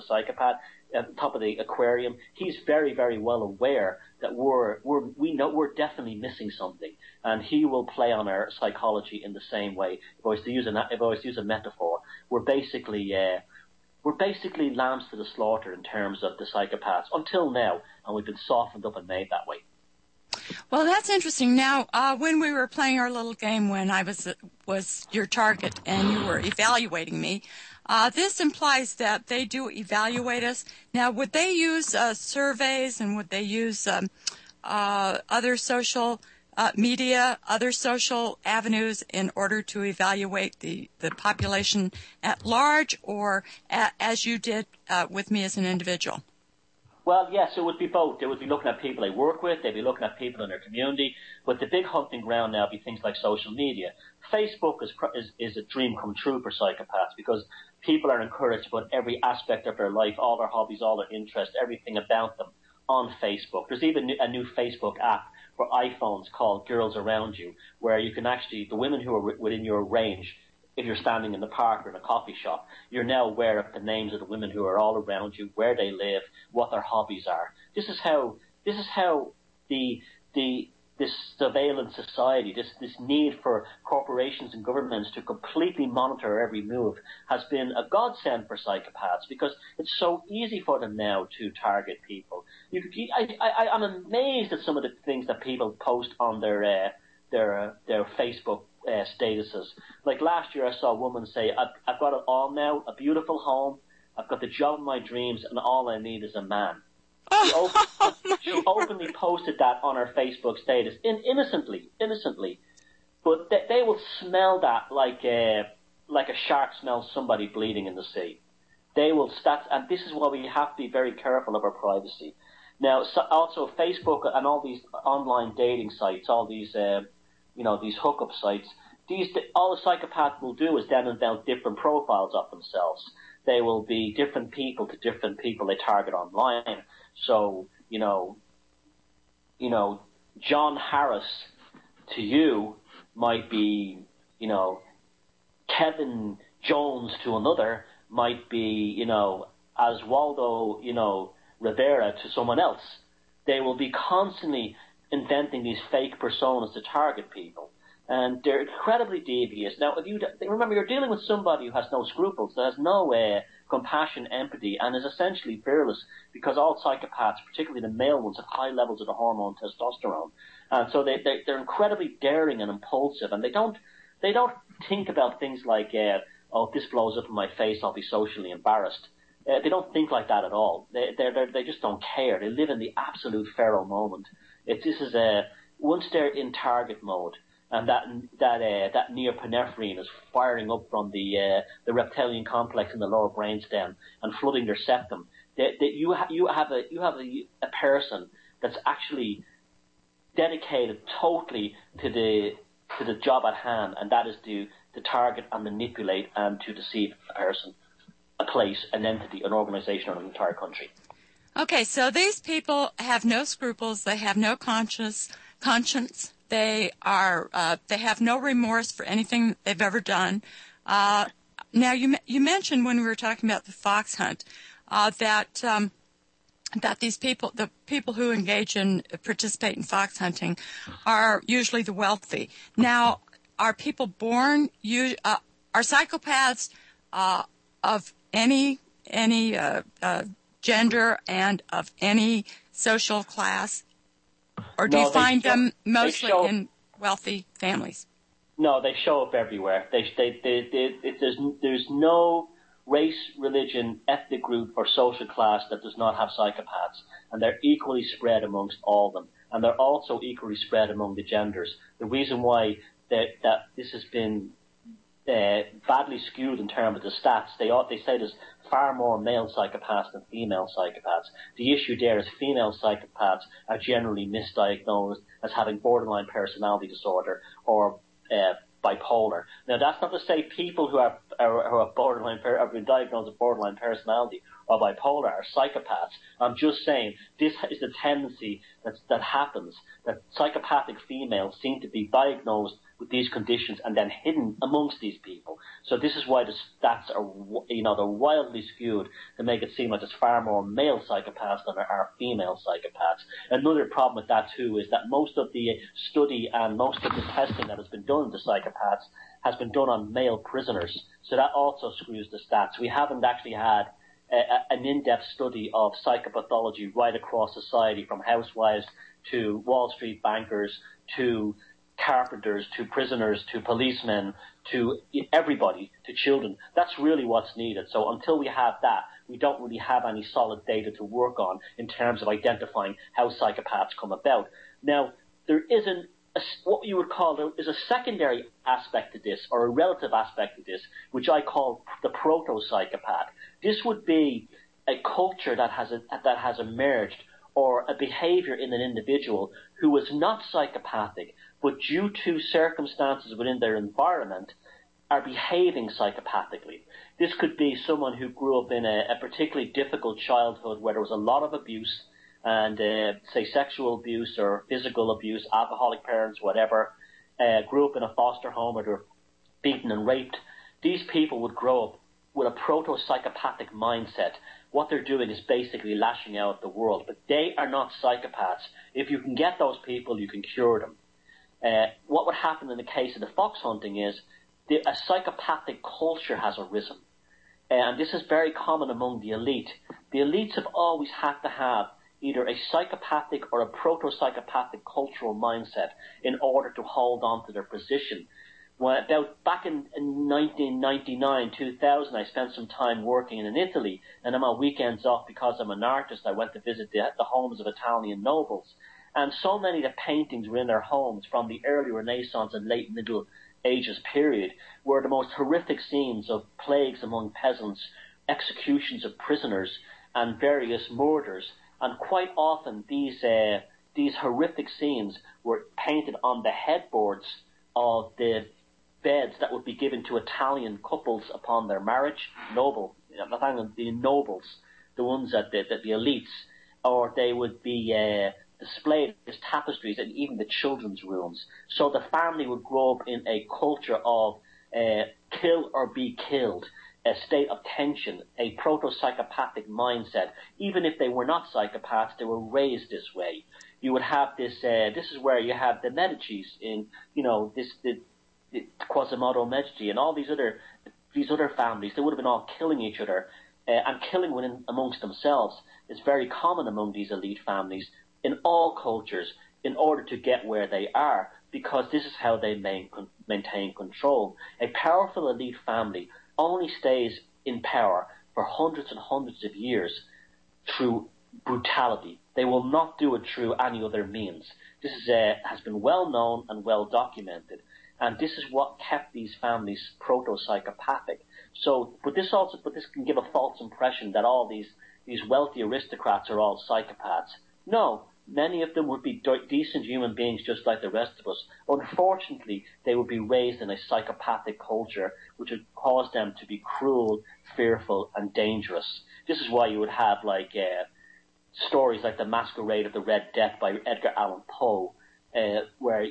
the aquarium. He's very, very well aware that we're definitely missing something, and he will play on our psychology in the same way. If I was to use a metaphor, we're basically lambs to the slaughter in terms of the psychopaths until now, and we've been softened up and made that way. Well, that's interesting. Now, when we were playing our little game when I was your target and you were evaluating me, This implies that they do evaluate us. Now, would they use surveys, and would they use other social media, other social avenues in order to evaluate the population at large, or as you did with me as an individual? Well, yes, it would be both. They would be looking at people they work with. They'd be looking at people in their community. But the big hunting ground now would be things like social media. Facebook is a dream come true for psychopaths, because people are encouraged to put every aspect of their life, all their hobbies, all their interests, everything about them on Facebook. There's even a new Facebook app for iPhones called Girls Around You, where you can actually, the women who are within your range, if you're standing in the park or in a coffee shop, you're now aware of the names of the women who are all around you, where they live, what their hobbies are. This is how this surveillance society, this need for corporations and governments to completely monitor every move has been a godsend for psychopaths, because it's so easy for them now to target people. I'm amazed at some of the things that people post on their Facebook statuses. Like last year I saw a woman say, I've got it all now, a beautiful home, I've got the job of my dreams, and all I need is a man. She openly posted that on her Facebook status, innocently. But they will smell that like a shark smells somebody bleeding in the sea. They will and this is why we have to be very careful of our privacy. Now, also Facebook and all these online dating sites, all these these hookup sites, all the psychopath will do is then unveil different profiles of themselves. They will be different people to different people they target online. So, John Harris to you might be, Kevin Jones to another might be, Oswaldo, Rivera to someone else. They will be constantly inventing these fake personas to target people. And they're incredibly devious. Now, remember, you're dealing with somebody who has no scruples, that has no compassion, empathy, and is essentially fearless, because all psychopaths, particularly the male ones, have high levels of the hormone testosterone. And so they're incredibly daring and impulsive, and they don't think about things like, if this blows up in my face, I'll be socially embarrassed. They don't think like that at all. They just don't care. They live in the absolute feral moment. Once they're in target mode, and that neopinephrine is firing up from the reptilian complex in the lower brainstem and flooding their septum, you have a person that's actually dedicated totally to the job at hand, and that is to target and manipulate and to deceive a person, a place, an entity, an organization, or an entire country. Okay, so these people have no scruples. They have no conscience. They have no remorse for anything they've ever done. Now, you mentioned when we were talking about the fox hunt that these people, the people who participate in fox hunting, are usually the wealthy. Now, are people born? Are psychopaths of any gender and of any social class? Or do you find them mostly in wealthy families? No, they show up everywhere. There's no race, religion, ethnic group, or social class that does not have psychopaths, and they're equally spread amongst all of them, and they're also equally spread among the genders. The reason why that this has been badly skewed in terms of the stats, they say there's far more male psychopaths than female psychopaths. The issue there is female psychopaths are generally misdiagnosed as having borderline personality disorder or bipolar. Now, that's not to say people who have been diagnosed with borderline personality or bipolar are psychopaths. I'm just saying this is the tendency that happens, that psychopathic females seem to be diagnosed with these conditions and then hidden amongst these people. So this is why the stats are, they're wildly skewed to make it seem like there's far more male psychopaths than there are female psychopaths. Another problem with that too is that most of the study and most of the testing that has been done to psychopaths has been done on male prisoners. So that also screws the stats. We haven't actually had an in-depth study of psychopathology right across society, from housewives to Wall Street bankers to carpenters to prisoners to policemen to everybody, to children. That's really what's needed. So until we have that, we don't really have any solid data to work on in terms of identifying how psychopaths come about. Now, there isn't what you would call, there is a secondary aspect to this, or a relative aspect to this, which I call the proto-psychopath. This would be a culture that has emerged, or a behavior in an individual who is not psychopathic, but due to circumstances within their environment are behaving psychopathically. This could be someone who grew up in a particularly difficult childhood where there was a lot of abuse, and say sexual abuse or physical abuse, alcoholic parents, whatever, grew up in a foster home or they were beaten and raped. These people would grow up with a proto-psychopathic mindset. What they're doing is basically lashing out at the world, but they are not psychopaths. If you can get those people, you can cure them. What would happen in the case of the fox hunting is a psychopathic culture has arisen. And this is very common among the elite. The elites have always had to have either a psychopathic or a proto-psychopathic cultural mindset in order to hold on to their position. Back in 1999, 2000, I spent some time working in Italy, and on my weekends off, because I'm an artist, I went to visit the homes of Italian nobles. And so many of the paintings were in their homes from the early Renaissance and late Middle Ages period, were the most horrific scenes of plagues among peasants, executions of prisoners, and various murders. And quite often these horrific scenes were painted on the headboards of the beds that would be given to Italian couples upon their marriage, the nobles, the ones that the elites, or they would be displayed as tapestries in even the children's rooms. So the family would grow up in a culture of kill or be killed, a state of tension, a proto-psychopathic mindset. Even if they were not psychopaths, they were raised this way. You would have this is where you have the Medicis in, the Quasimodo Medici and all these other families. They would have been all killing each other, and killing within amongst themselves is very common among these elite families in all cultures in order to get where they are, because this is how they maintain control. A powerful elite family only stays in power for hundreds and hundreds of years through brutality. They will not do it through any other means. This has been well known and well documented, and this is what kept these families proto-psychopathic. But this can give a false impression that all these wealthy aristocrats are all psychopaths. No. Many of them would be decent human beings just like the rest of us. Unfortunately, they would be raised in a psychopathic culture which would cause them to be cruel, fearful, and dangerous. This is why you would have stories like The Masquerade of the Red Death by Edgar Allan Poe, where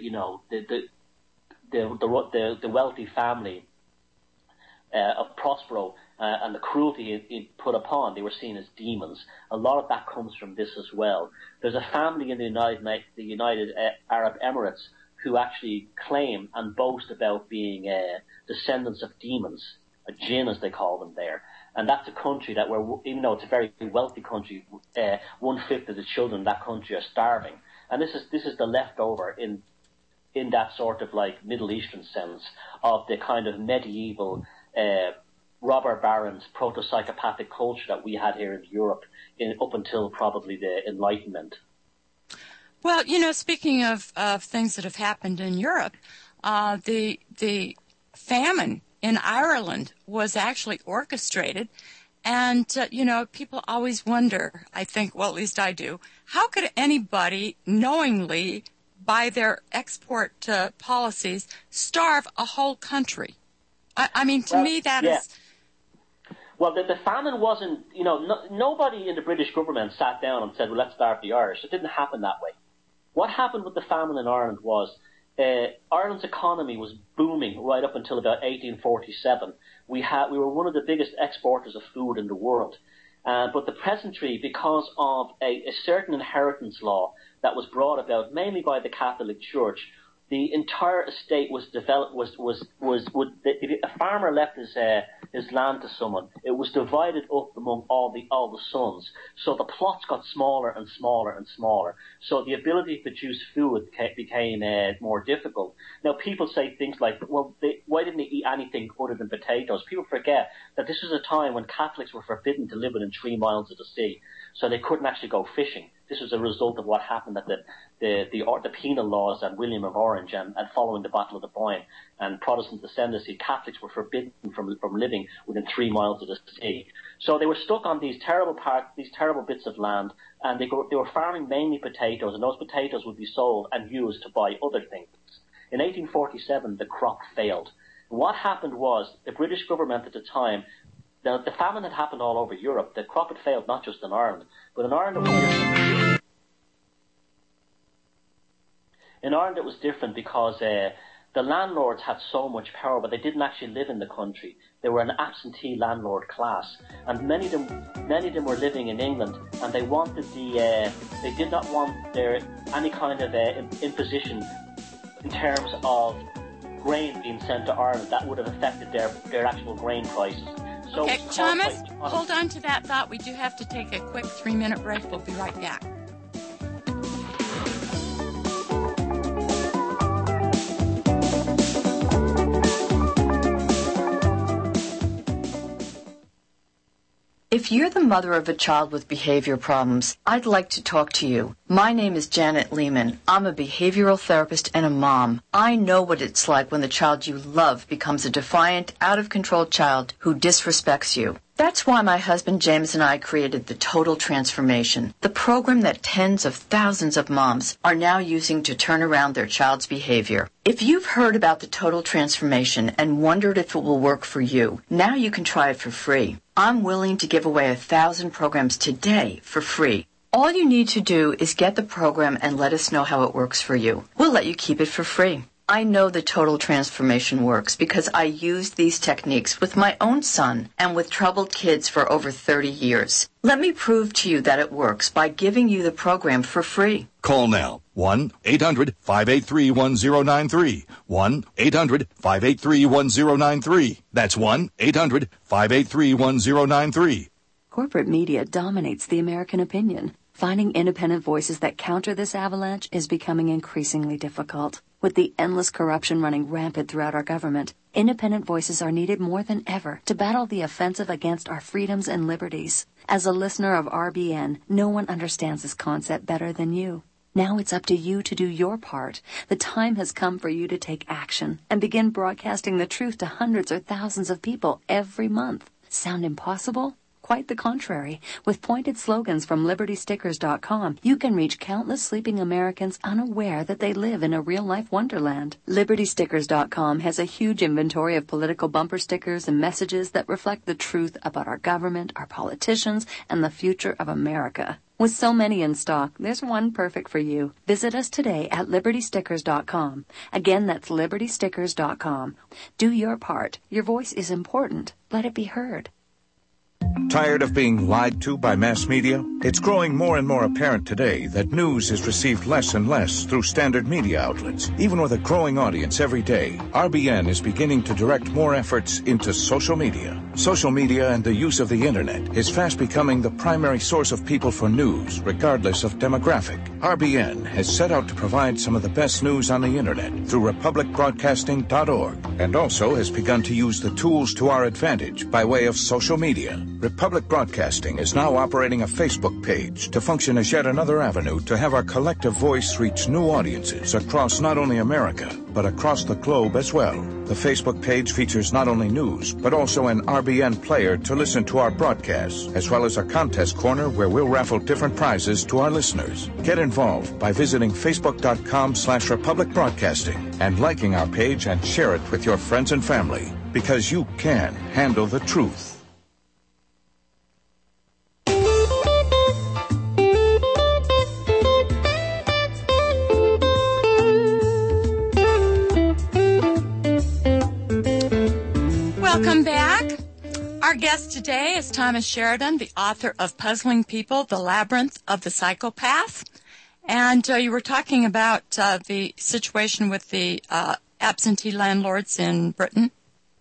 the wealthy family of Prospero and the cruelty it put upon, they were seen as demons. A lot of that comes from this as well. There's a family in the United Arab Emirates who actually claim and boast about being descendants of demons, a jinn as they call them there. And that's a country that even though it's a very wealthy country, 1/5 of the children in that country are starving. And this is the leftover in that sort of like Middle Eastern sense of the kind of medieval robber barons, proto-psychopathic culture that we had here in Europe up until probably the Enlightenment. Well, speaking of things that have happened in Europe, the famine in Ireland was actually orchestrated. And, people always wonder, I think, well, at least I do, how could anybody knowingly, by their export policies, starve a whole country? I mean, to me, that is... Well, the famine wasn't, nobody in the British government sat down and said, well, let's starve the Irish. It didn't happen that way. What happened with the famine in Ireland was Ireland's economy was booming right up until about 1847. We were one of the biggest exporters of food in the world. But the peasantry, because of a certain inheritance law that was brought about mainly by the Catholic Church, the entire estate was developed. If a farmer left his land to someone, it was divided up among all the sons. So the plots got smaller and smaller and smaller. So the ability to produce food became more difficult. Now people say things like, well, why didn't they eat anything other than potatoes? People forget that this was a time when Catholics were forbidden to live within 3 miles of the sea, so they couldn't actually go fishing. This was a result of what happened at the penal laws and William of Orange and following the Battle of the Boyne and Protestant ascendancy. Catholics were forbidden from living within 3 miles of the sea. So they were stuck on these terrible bits of land, and they were farming mainly potatoes, and those potatoes would be sold and used to buy other things. In 1847, the crop failed. What happened was the British government at the time, the famine had happened all over Europe. The crop had failed not just in Ireland, but in Ireland it was different. In Ireland it was different because the landlords had so much power, but they didn't actually live in the country. They were an absentee landlord class, and many of them were living in England, and they wanted they did not want any kind of imposition in terms of grain being sent to Ireland. That would have affected their actual grain prices. So okay, Thomas, hold on to that thought. We do have to take a quick 3-minute break. We'll be right back. If you're the mother of a child with behavior problems, I'd like to talk to you. My name is Janet Lehman. I'm a behavioral therapist and a mom. I know what it's like when the child you love becomes a defiant, out-of-control child who disrespects you. That's why my husband James and I created the Total Transformation, the program that tens of thousands of moms are now using to turn around their child's behavior. If you've heard about the Total Transformation and wondered if it will work for you, now you can try it for free. I'm willing to give away 1,000 programs today for free. All you need to do is get the program and let us know how it works for you. We'll let you keep it for free. I know the Total Transformation works because I used these techniques with my own son and with troubled kids for over 30 years. Let me prove to you that it works by giving you the program for free. Call now. 1-800-583-1093. 1-800-583-1093. That's 1-800-583-1093. Corporate media dominates the American opinion. Finding independent voices that counter this avalanche is becoming increasingly difficult. With the endless corruption running rampant throughout our government, independent voices are needed more than ever to battle the offensive against our freedoms and liberties. As a listener of RBN, no one understands this concept better than you. Now it's up to you to do your part. The time has come for you to take action and begin broadcasting the truth to hundreds or thousands of people every month. Sound impossible? Quite the contrary. With pointed slogans from LibertyStickers.com, you can reach countless sleeping Americans unaware that they live in a real-life wonderland. LibertyStickers.com has a huge inventory of political bumper stickers and messages that reflect the truth about our government, our politicians, and the future of America. With so many in stock, there's one perfect for you. Visit us today at LibertyStickers.com. Again, that's LibertyStickers.com. Do your part. Your voice is important. Let it be heard. Tired of being lied to by mass media? It's growing more and more apparent today that news is received less and less through standard media outlets. Even with a growing audience every day, RBN is beginning to direct more efforts into social media. Social media and the use of the internet is fast becoming the primary source of people for news, regardless of demographic. RBN has set out to provide some of the best news on the internet through republicbroadcasting.org, and also has begun to use the tools to our advantage by way of social media. Republic Broadcasting is now operating a Facebook page to function as yet another avenue to have our collective voice reach new audiences across not only America, but across the globe as well. The Facebook page features not only news, but also an RBN player to listen to our broadcasts, as well as a contest corner where we'll raffle different prizes to our listeners. Get involved by visiting Facebook.com/Republic Broadcasting and liking our page and share it with your friends and family, because you can handle the truth. Welcome back. Our guest today is Thomas Sheridan, the author of Puzzling People, The Labyrinth of the Psychopath. And you were talking about the situation with the absentee landlords in Britain.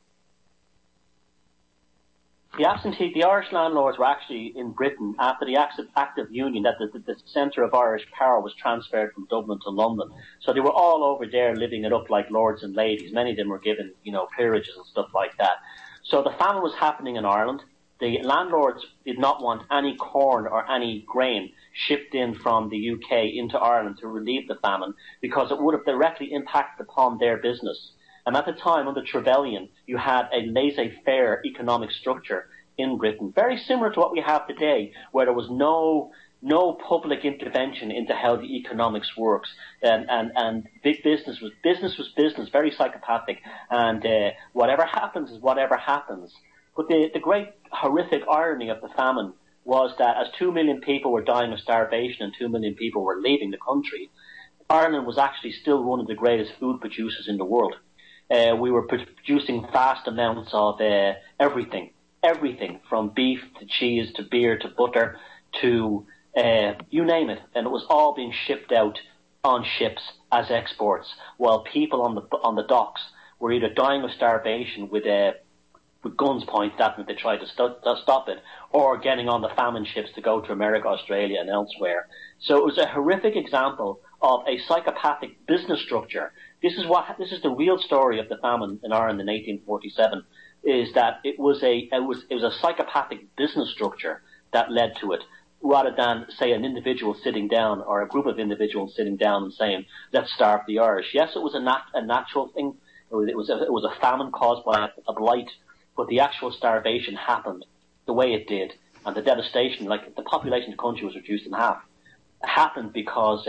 The Irish landlords were actually in Britain after the Act of Union, that the centre of Irish power was transferred from Dublin to London. So they were all over there living it up like lords and ladies. Many of them were given, peerages and stuff like that. So the famine was happening in Ireland. The landlords did not want any corn or any grain shipped in from the UK into Ireland to relieve the famine because it would have directly impacted upon their business. And at the time, under Trevelyan, you had a laissez-faire economic structure in Britain, very similar to what we have today, where there was no public intervention into how the economics works. And big business was business, very psychopathic. And whatever happens is whatever happens. But the great horrific irony of the famine was that as 2 million people were dying of starvation and 2 million people were leaving the country, Ireland was actually still one of the greatest food producers in the world. We were producing vast amounts of everything from beef to cheese to beer to butter to you name it, and it was all being shipped out on ships as exports, while people on the docks were either dying of starvation with guns pointed at them if they tried to stop it, or getting on the famine ships to go to America, Australia, and elsewhere. So it was a horrific example of a psychopathic business structure. This is the real story of the famine in Ireland in 1847. Is that it was a psychopathic business structure that led to it, rather than say an individual sitting down or a group of individuals sitting down and saying, "Let's starve the Irish." Yes, it was a natural thing. It was a famine caused by a blight, but the actual starvation happened the way it did, and the devastation, like the population of the country was reduced in half, happened because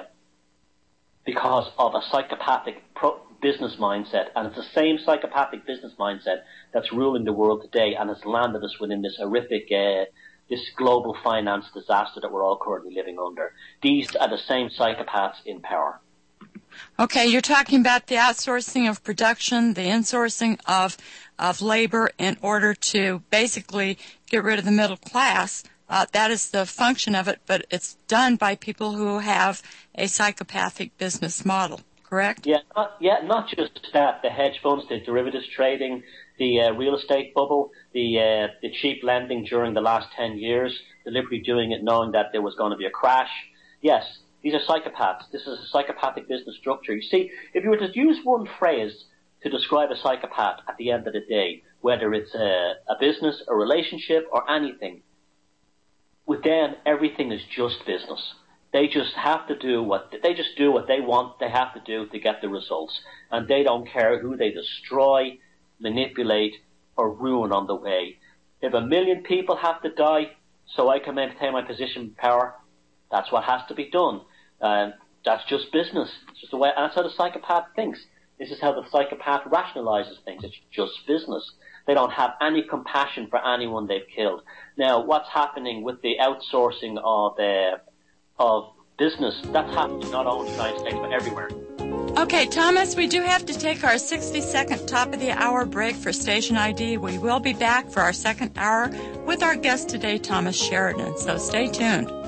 of a psychopathic business mindset, and it's the same psychopathic business mindset that's ruling the world today and has landed us within this horrific, this global finance disaster that we're all currently living under. These are the same psychopaths in power. Okay, you're talking about the outsourcing of production, the insourcing of labor in order to basically get rid of the middle class. That is the function of it, but it's done by people who have a psychopathic business model. Correct? Not just that. The hedge funds, the derivatives trading, the real estate bubble, the cheap lending during the last 10 years, deliberately doing it knowing that there was going to be a crash. Yes, these are psychopaths. This is a psychopathic business structure. You see, if you were to use one phrase to describe a psychopath at the end of the day, whether it's a business, a relationship, or anything, with them, everything is just business. They just have to do what they want. They have to do to get the results, and they don't care who they destroy, manipulate, or ruin on the way. If 1 million people have to die so I can maintain my position of power, that's what has to be done. That's just business. It's just the way. And that's how the psychopath thinks. This is how the psychopath rationalizes things. It's just business. They don't have any compassion for anyone they've killed. Now, what's happening with the outsourcing of business, that's happening not only in the United States, but everywhere. Okay, Thomas, we do have to take our 60-second top-of-the-hour break for station ID. We will be back for our second hour with our guest today, Thomas Sheridan, so stay tuned.